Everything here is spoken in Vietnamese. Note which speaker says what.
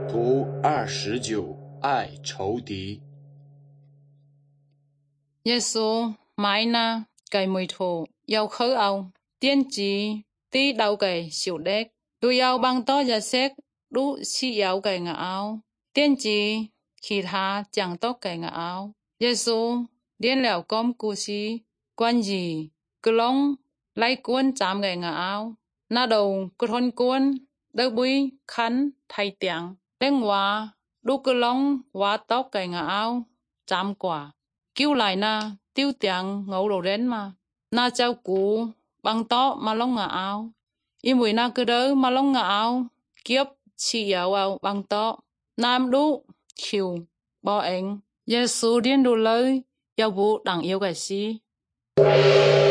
Speaker 1: 图29爱仇敌。
Speaker 2: 耶稣买那cái mùi thù yêu khứ ao tiên chỉ tí đầu cái siêu đếch đu yêu bằng to giờ xét đu si yêu cái ngã ao tiên chỉ khi tha chẳng tốt cái ngã ao耶稣điên liệu com cú si quan gì cứ long lấy cuốn chạm cái ngã ao na đầu cứ thôn cuốn đỡ bui khăn thay tiếng tiếng hoa đu cứ long hoa tóc cái ngã ao chạm quả kêu lại na tiêu tiếng ngầu đồ đến mà na cháu cú bằng to mà long ngã ao im mùi na cứ đỡ mà long ngã ao kiếp chỉ yêu ao bằng to nam đu chiều bỏ anh Giêsu điên đồ lời yêu bố đặng yêu cái gì